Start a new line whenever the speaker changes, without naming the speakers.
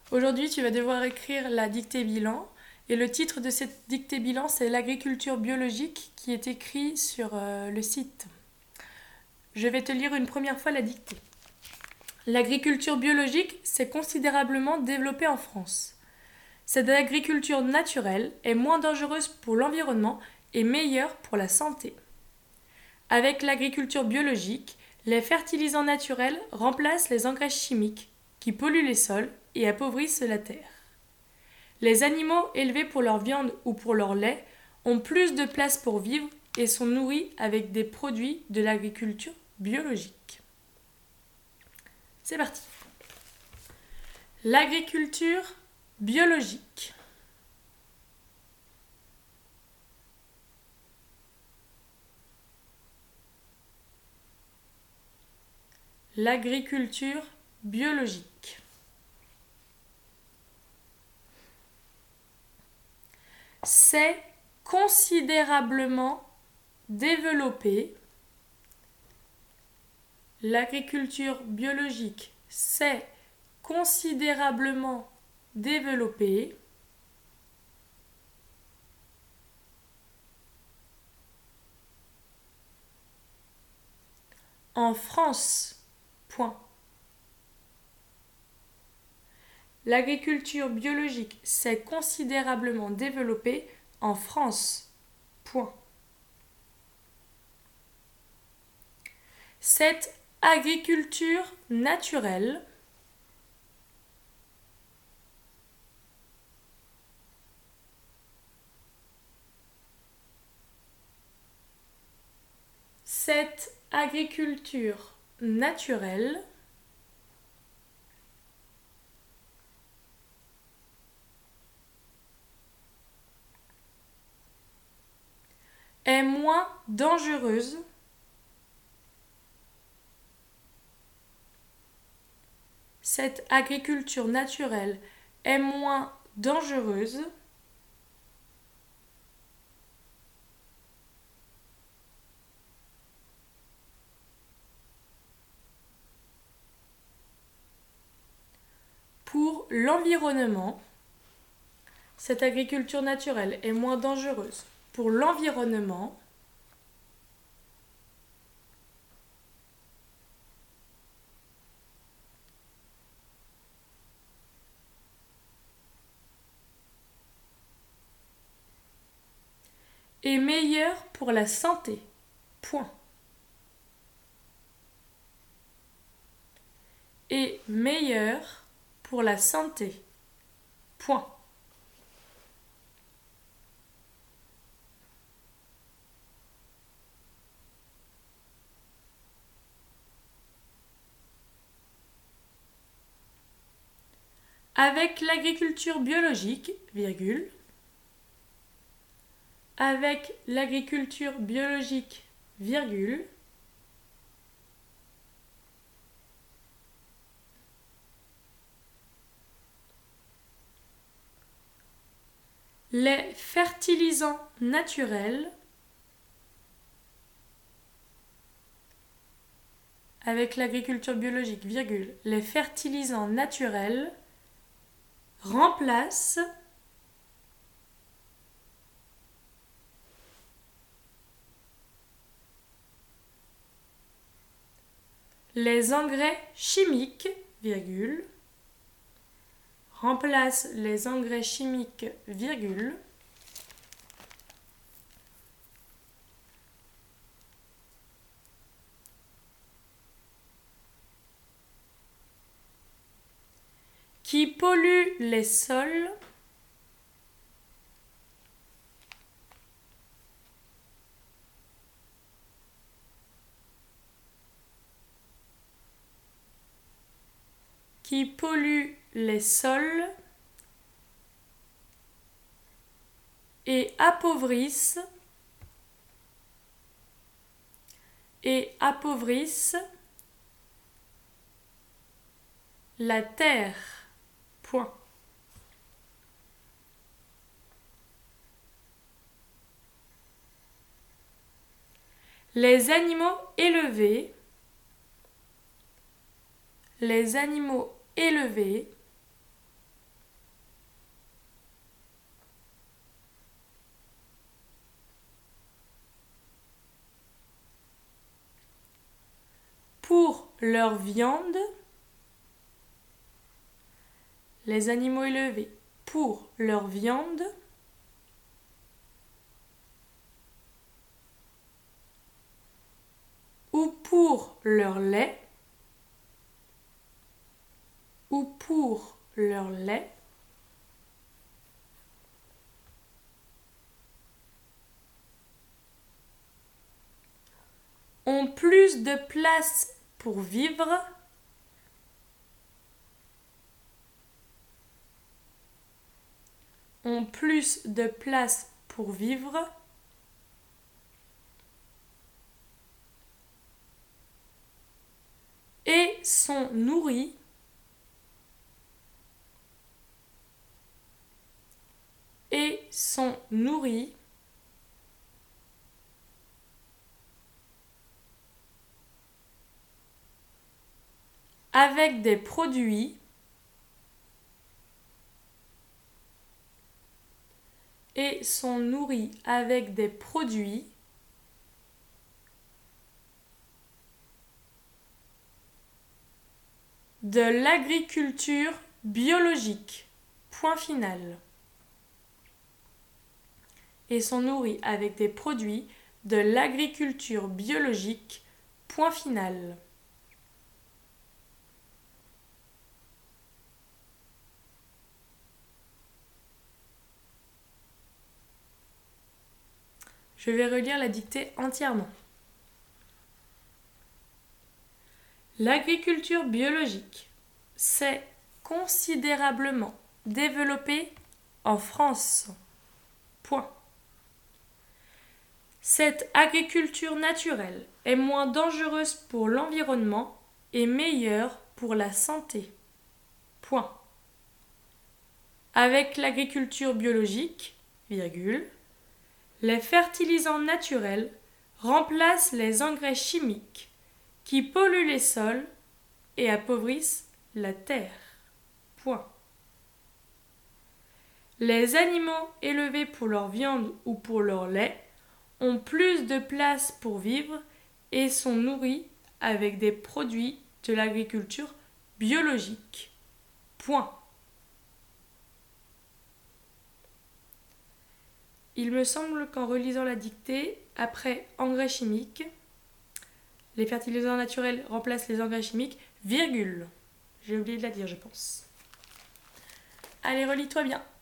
Aujourd'hui, tu vas devoir écrire la dictée bilan. Et le titre de cette dictée bilan, c'est l'agriculture biologique qui est écrit sur le site. Je vais te lire une première fois la dictée. L'agriculture biologique s'est considérablement développée en France. Cette agriculture naturelle est moins dangereuse pour l'environnement et meilleure pour la santé. Avec l'agriculture biologique, les fertilisants naturels remplacent les engrais chimiques qui polluent les sols et appauvrissent la terre. Les animaux élevés pour leur viande ou pour leur lait ont plus de place pour vivre et sont nourris avec des produits de l'agriculture biologique. C'est parti. L'agriculture biologique. L'agriculture biologique. C'est considérablement développé. L'agriculture biologique s'est considérablement développée en France. Point. L'agriculture biologique s'est considérablement développée en France. Point. Cette agriculture naturelle Cette agriculture naturelle est moins dangereuse Cette agriculture naturelle est moins dangereuse pour l'environnement. Cette agriculture naturelle est moins dangereuse pour l'environnement et meilleure pour la santé. Point. Et meilleure pour la santé. Point. Avec l'agriculture biologique, virgule, avec l'agriculture biologique, virgule, les fertilisants naturels, avec l'agriculture biologique, virgule, les fertilisants naturels remplacent les engrais chimiques, virgule, remplace les engrais chimiques, virgule, qui polluent les sols qui polluent les sols et appauvrissent la terre. Point. Les animaux élevés pour leur viande, les animaux élevés pour leur viande, ou pour leur lait, ou pour leur lait, ont plus de place pour vivre, ont plus de place pour vivre, et sont nourris, et sont nourris avec des produits et sont nourris avec des produits de l'agriculture biologique. Point final. Et sont nourris avec des produits de l'agriculture biologique. Point final. Je vais relire la dictée entièrement. L'agriculture biologique s'est considérablement développée en France. Point. Cette agriculture naturelle est moins dangereuse pour l'environnement et meilleure pour la santé. Point. Avec l'agriculture biologique, virgule, les fertilisants naturels remplacent les engrais chimiques qui polluent les sols et appauvrissent la terre. Point. Les animaux élevés pour leur viande ou pour leur lait ont plus de place pour vivre et sont nourris avec des produits de l'agriculture biologique. Point. Il me semble qu'en relisant la dictée, après engrais chimiques, les fertilisants naturels remplacent les engrais chimiques, virgule. J'ai oublié de la dire, je pense. Allez, relis-toi bien.